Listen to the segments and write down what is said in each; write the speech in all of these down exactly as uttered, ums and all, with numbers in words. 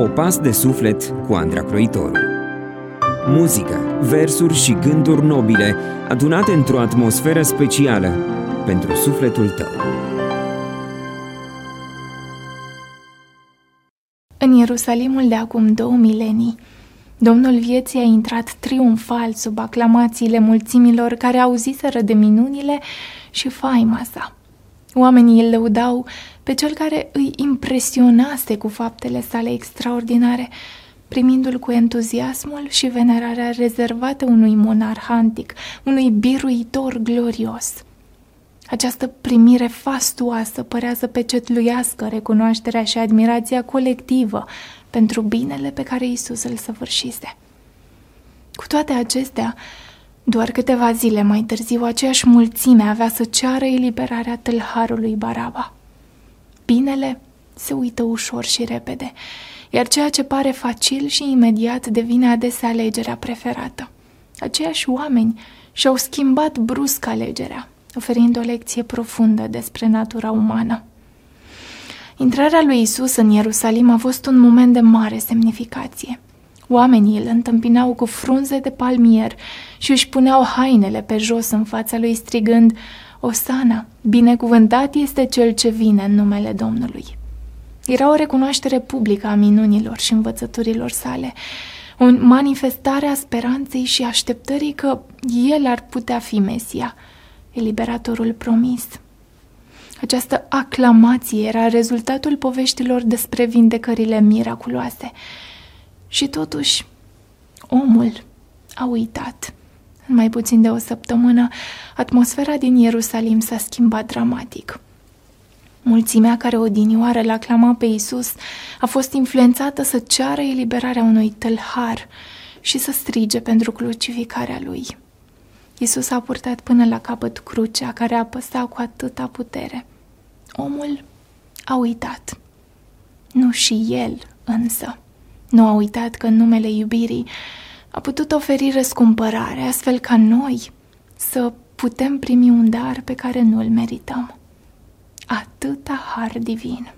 Popas de suflet cu Andra Croitoru. Muzică, versuri și gânduri nobile adunate într-o atmosferă specială pentru sufletul tău. În Ierusalimul de acum două milenii, Domnul vieții a intrat triumfal sub aclamațiile mulțimilor care auziseră de minunile și faima sa. Oamenii îl lăudau pe cel care îi impresionase cu faptele sale extraordinare, primindu-l cu entuziasmul și venerarea rezervată unui monarh antic, unui biruitor glorios. Această primire fastuoasă părea să pecetluiască recunoașterea și admirația colectivă pentru binele pe care Iisus îl săvârșise. Cu toate acestea, doar câteva zile mai târziu, aceeași mulțime avea să ceară eliberarea tâlharului Baraba. Binele se uită ușor și repede, iar ceea ce pare facil și imediat devine adesea alegerea preferată. Aceiași oameni și-au schimbat brusc alegerea, oferind o lecție profundă despre natura umană. Intrarea lui Iisus în Ierusalim a fost un moment de mare semnificație. Oamenii îl întâmpinau cu frunze de palmier și își puneau hainele pe jos în fața lui, strigând: Osana, binecuvântat este cel ce vine în numele Domnului. Era o recunoaștere publică a minunilor și învățăturilor sale, o manifestare a speranței și așteptării că el ar putea fi Mesia, eliberatorul promis. Această aclamație era rezultatul poveștilor despre vindecările miraculoase. Și totuși, omul a uitat. În mai puțin de o săptămână, atmosfera din Ierusalim s-a schimbat dramatic. Mulțimea care odinioară l-aclama pe Iisus a fost influențată să ceară eliberarea unui tâlhar și să strige pentru crucificarea lui. Iisus a purtat până la capăt crucea care apăsa cu atâta putere. Omul a uitat. Nu și el, însă. Nu a uitat că în numele iubirii a putut oferi răscumpărare, astfel ca noi să putem primi un dar pe care nu îl merităm. Atâta har divin.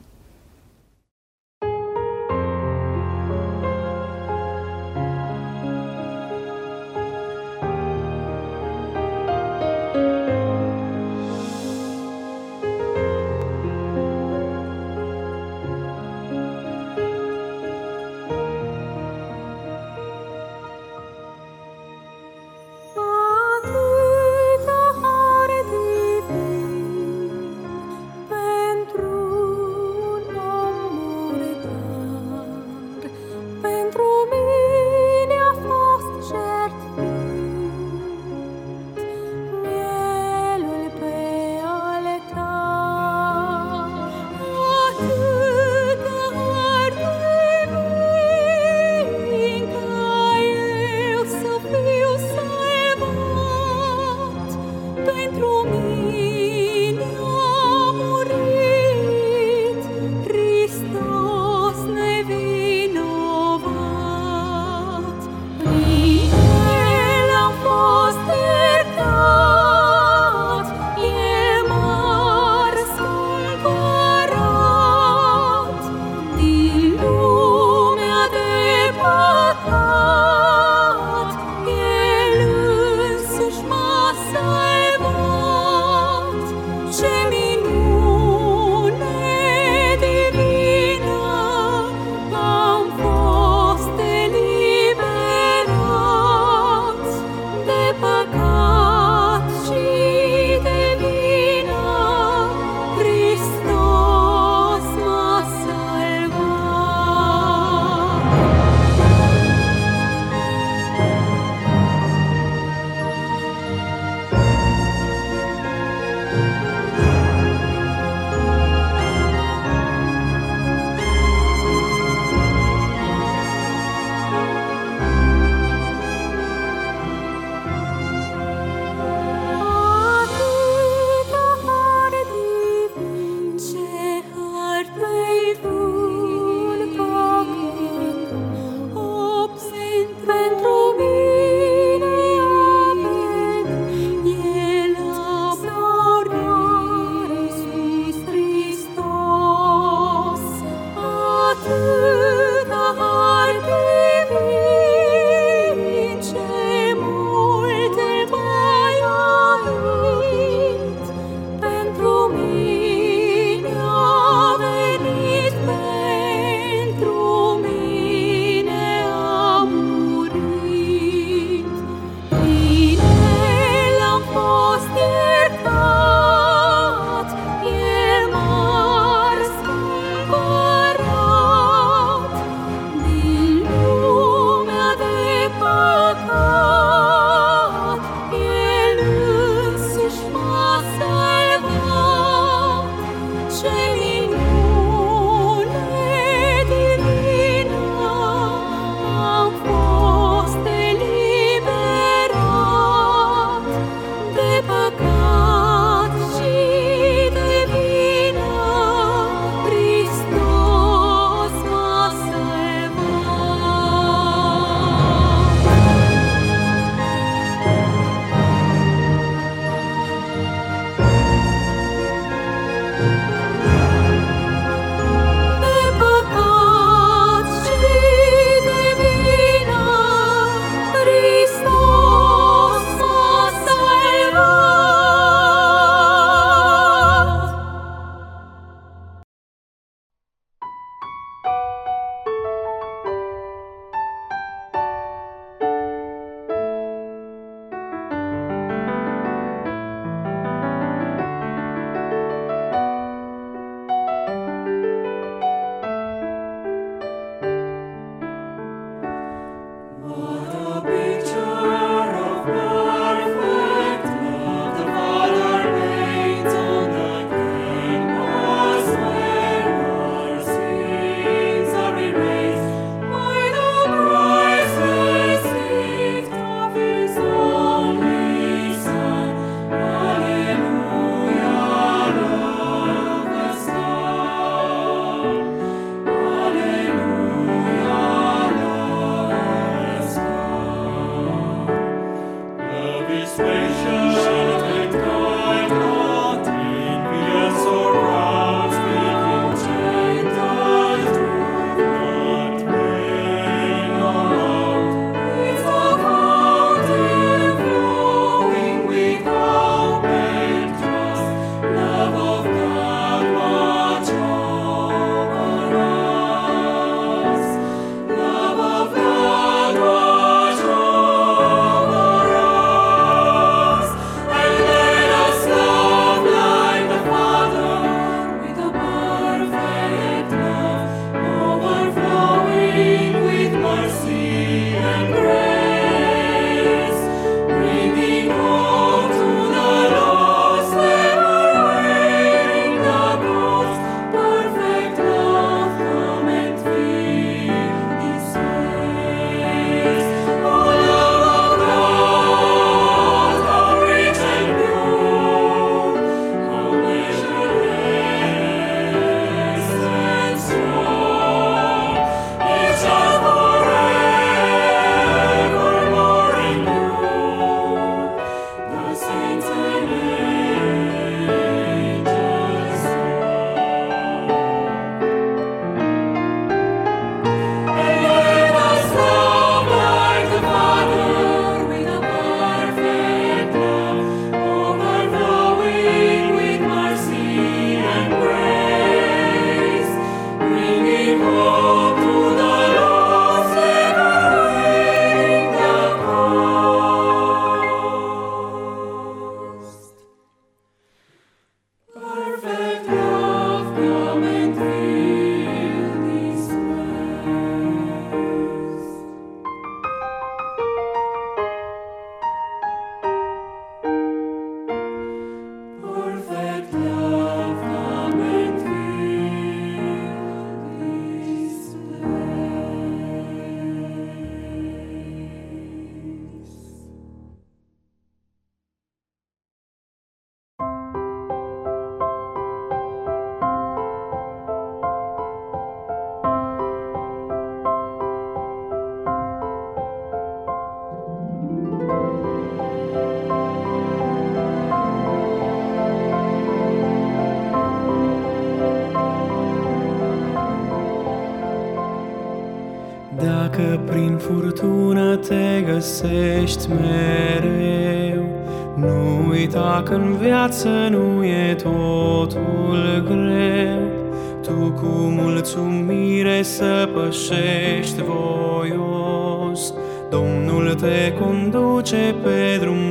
Hristos nevinovat. Dacă prin furtună te găsești mereu, nu uita că-n viață nu e totul greu. Tu cu mulțumire să pășești voios, Domnul te conduce pe drum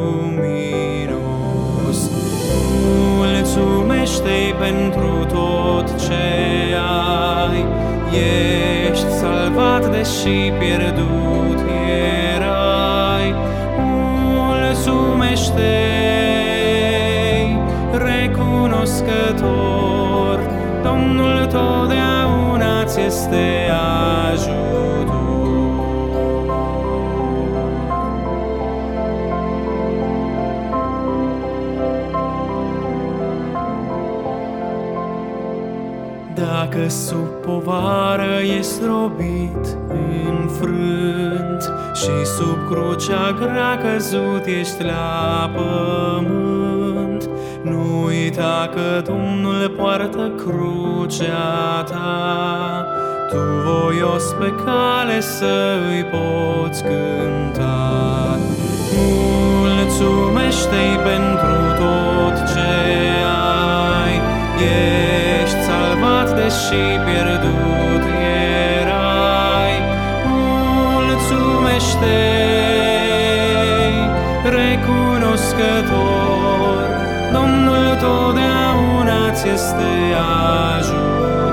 luminos. Mulțumește-i pentru tot ce ai, ești salvat deși pierdut erai. Mulțumește-i recunoscător, Domnul totdeauna ți este ajutor. Dacă sub povară ești robit, înfrânt, și sub crucea grea căzut ești la pământ, nu uita că Domnul poartă crucea ta, tu voios pe cale să îi poți cânta. Mulțumește-i pentru tot ce ai, ești salvat deși pierdut erai. Mulțumește-i recunoscător, Domnul totdeauna ți este ajutor.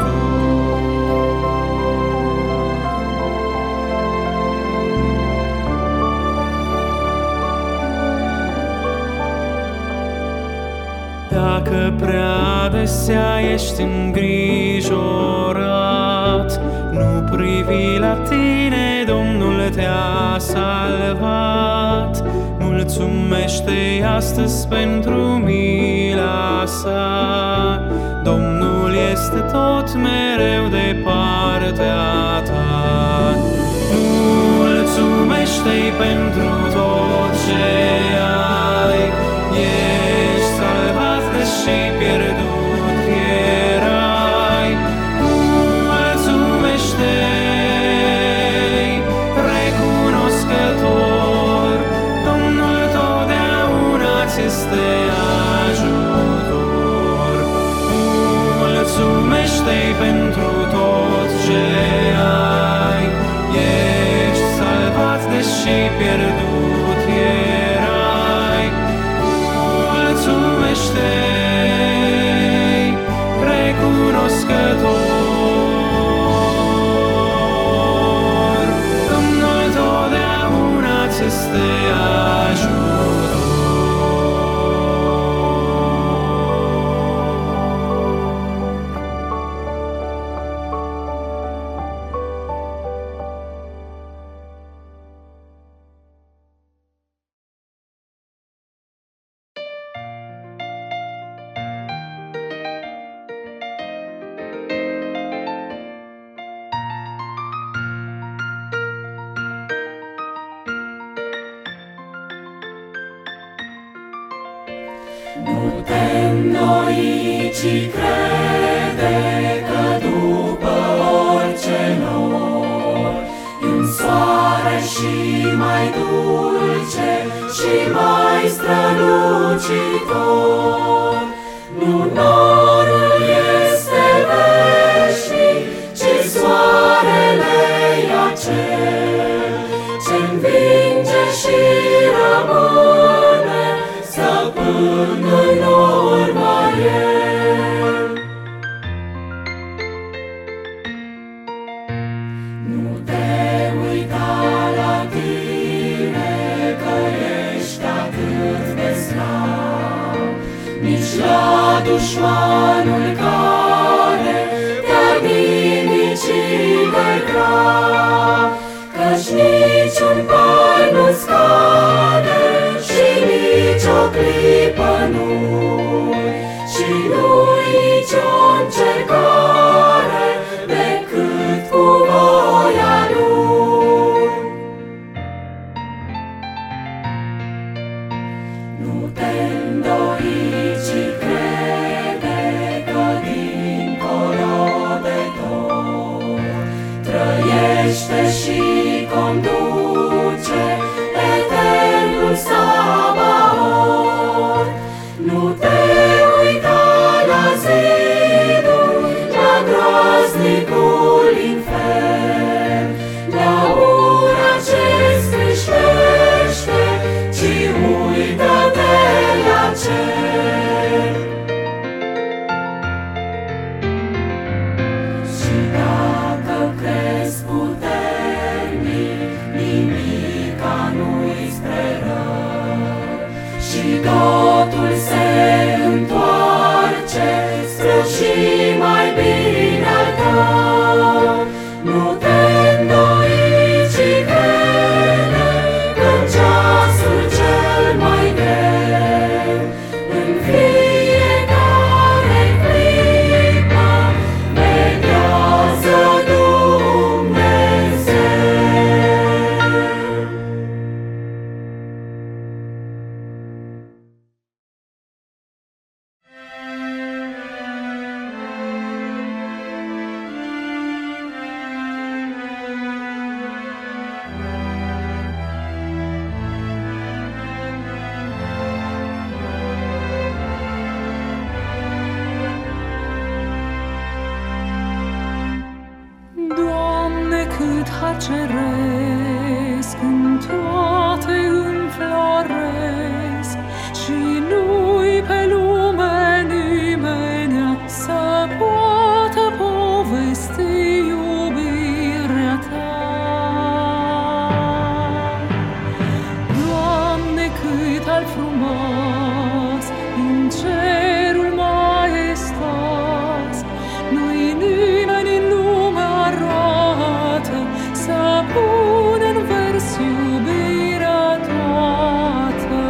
Dacă prea adesea ești îngrijorat, nu privi la tine, Domnul te-a salvat. Mulțumește-i astăzi pentru mila sa, Domnul este tot mereu de partea ta. Mulțumește-i pentru tot ce ai, ești salvat deși pierdut erai. Mulțumește-i recunoscător, Domnul totdeauna ți este ajutor. Mulțumește-i pentru tot ce ai, ești salvat deși pierdut erai. Mulțumește-i recunoscător, Domnul totdeauna ți este ajutor. Nu te înnoi, ci crede că după orice nor e un soare și mai dulce și mai strălucitor. Nu norul este veșnic, ci soarele e acel ce învinge și rămâne stăpân în urma el. Nu te uita la tine că ești atât de slab, nici la dușmanul care te-ar nimici de grav, căci niciun păr nu scade și nici o clipă nu-i, și nu-i nicio încercare decât cu voia lui. Nu te îndoi, ci crede că din păzește și conduce eternul Sabaoth. Nu te uita la zidul, la groaznicul infern, la ura ce-ți scâșnește, ci uită-te la cer. Și dacă crezi puternic, nimica nu-i spre rău, și totul se întoarce spre și mai bine al tău. Nu te îndoi, ci crede că-n ceasul cel mai greu, în fiecare clipă veghează Dumnezeu. Doamne, cât har ceresc, în toate înfloresc, și nu-i pe lume nimenea să poată povesti iubirea Ta. Doamne, cât ar frumos în cerul maestos, nu-i nimeni în lume arată să pună în vers iubirea toată.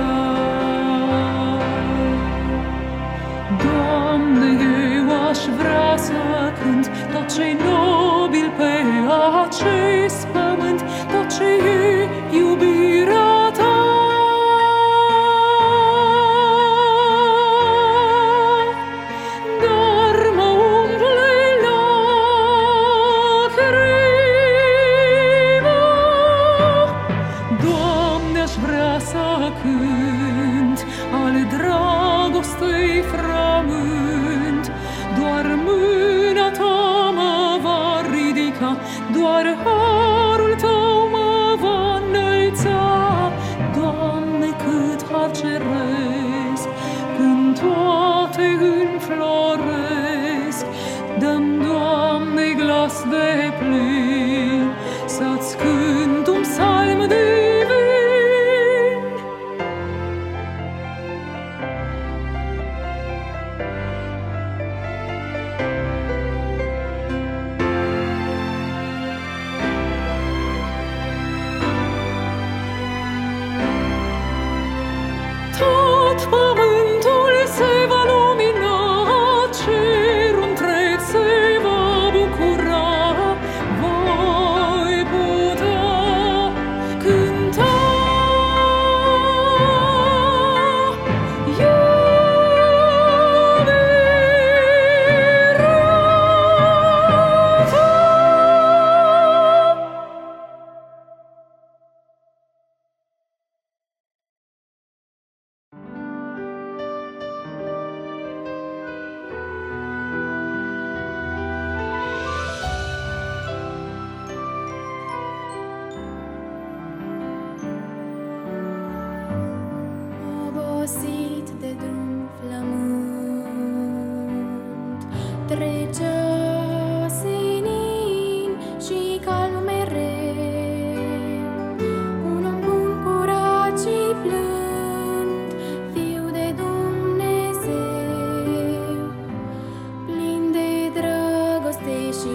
Doamne, eu aș vrea să cânt tot ce-i nobil pe acest pământ, tot ce e iubirea Ta. Dar mă umple lacrima. Doamne, aș vrea să cânt ale dragostei frământ, doar mâna Ta mă va ridica, doar harul Tău mă va înălța. Doamne, cât har ceresc, când toate înfloresc, dă-mi, Doamne, glas de plin să-ți cânt un psalm divin. Tot pământul se va lumina, cerul întreg se va bucura, voi putea cânta iubirea Ta. Obosit de drum flământ, trece senin și calm mereu. Un om bun, curat și blând, fiu de Dumnezeu, plin de dragoste și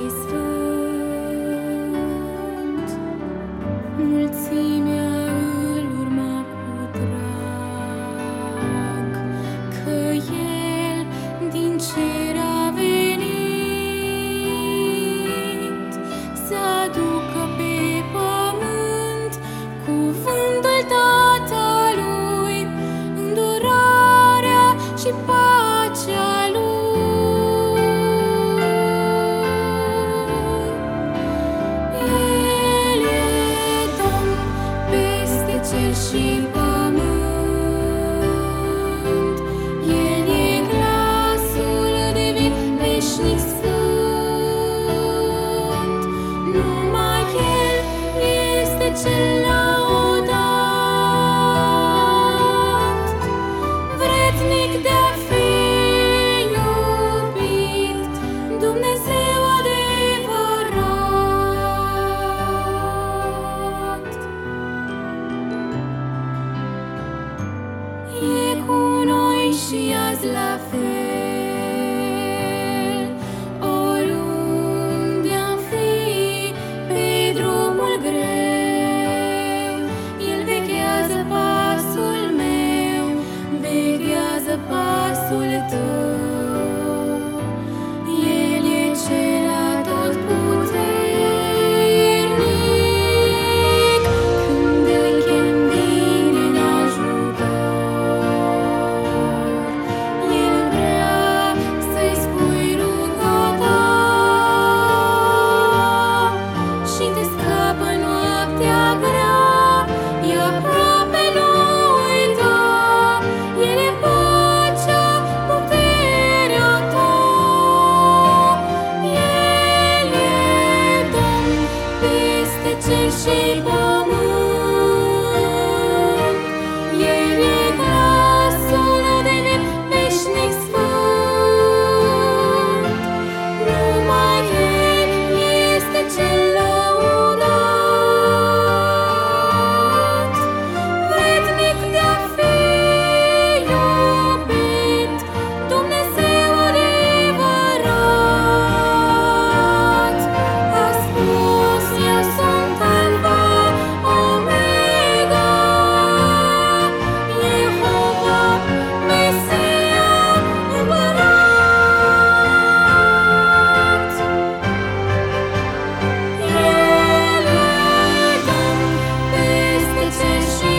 sfânt. Mulțimea îl urma cu drag, că El din cer a venit să aducă pe pământ cuvântul Tatălui, îndurarea și pacea Lui. cel lăudat, vrednic de-a fi iubit, Dumnezeu adevărat. E cu noi și azi la fel, oriunde-am fi pe drumul greu. El veghează pasul meu, veghează pasul tău. El e cel atotputernic, când îl chem vine în ajutor. El vrea să-i spui rugător și te scapă noaptea grea, e aproape, nu uita. El e pacea, puterea ta. El e Domn peste cer și pământ. El e glasul divin, veșnic sfânt. Numai El este cel lăudat, vrednic de-a fi iubit, Dumnezeu adevărat. A spus: eu sunt Alfa, Omega, Jehova, Mesia, Împărat. El e Domn peste cer și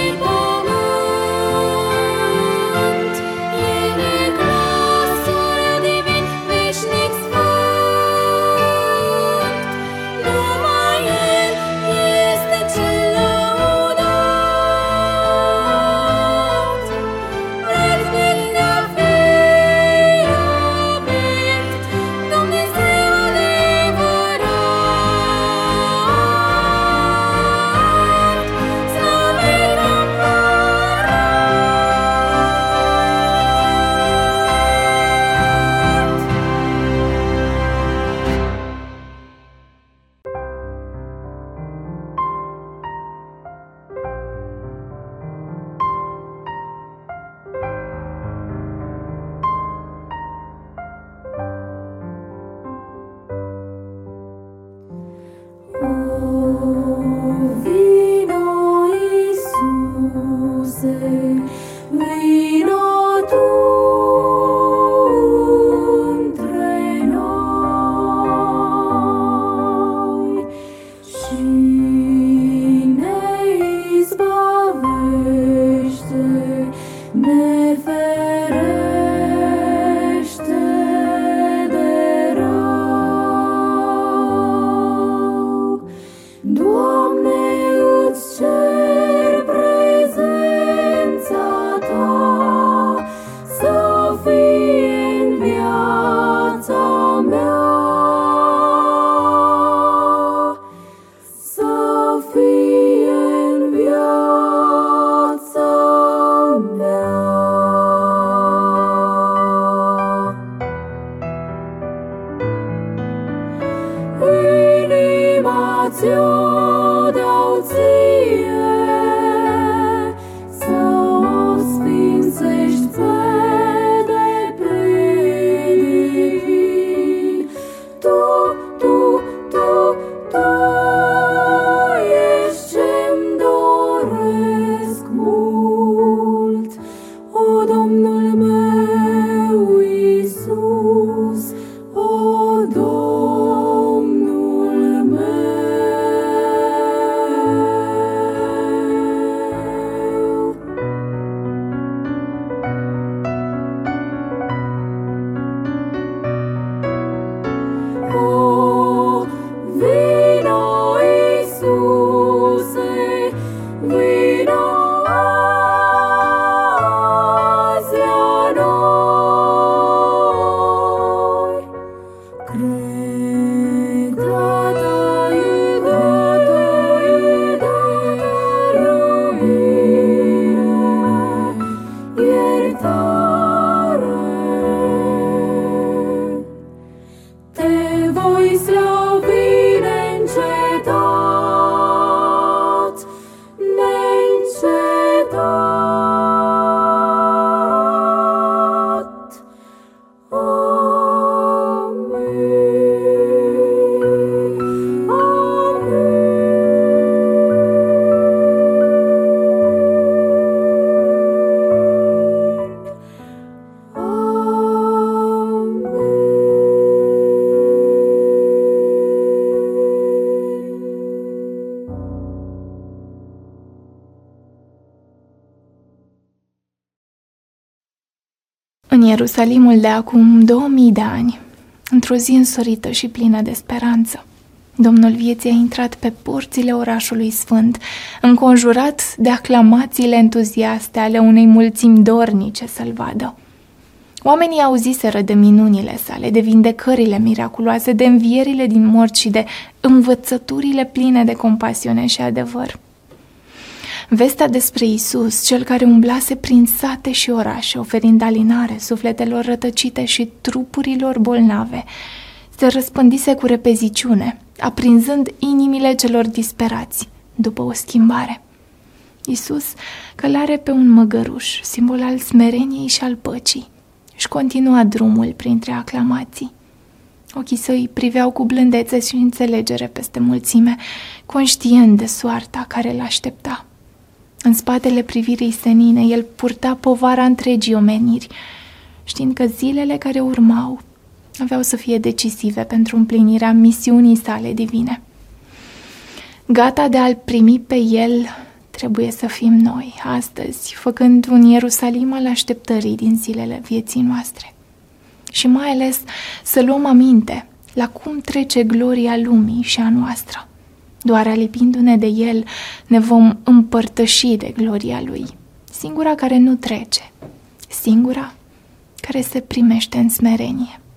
pământ. El e glasul divin, veșnic sfânt. Numai El este cel lăudat, vrednic de-a fi iubit, Dumnezeu adevărat. Slăvit Vino, Iisuse, vino Tu între noi și ne izbăvește, ne ferește de rău. Doamne, îți cer prezența Ta, să fie în viața mea, să fie în viața mea. Inima ți-o dau Ție, să o sfințești pe deplin. Tu, Tu, Tu, Tu ești ce-mi doresc mult, o Domnul meu Iisus, o Domnul meu. Ierusalimul de acum două mii de ani, într-o zi însorită și plină de speranță, Domnul vieții a intrat pe porțile orașului sfânt, înconjurat de aclamațiile entuziaste ale unei mulțimi dornice să-l vadă. Oamenii auziseră de minunile sale, de vindecările miraculoase, de învierile din morți și de învățăturile pline de compasiune și adevăr. Vestea despre Iisus, cel care umblase prin sate și orașe, oferind alinare sufletelor rătăcite și trupurilor bolnave, se răspândise cu repeziciune, aprinzând inimile celor disperați după o schimbare. Iisus călare pe un măgăruș, simbol al smereniei și al păcii, își continua drumul printre aclamații. Ochii săi priveau cu blândețe și înțelegere peste mulțime, conștient de soarta care l-aștepta. În spatele privirii senine, el purta povara întregii omeniri, știind că zilele care urmau aveau să fie decisive pentru împlinirea misiunii sale divine. Gata de a-l primi pe el, trebuie să fim noi, astăzi, făcând un Ierusalim al așteptării din zilele vieții noastre. Și mai ales să luăm aminte la cum trece gloria lumii și a noastră. Doar alipindu-ne de el ne vom împărtăși de gloria lui, singura care nu trece, singura care se primește în smerenie.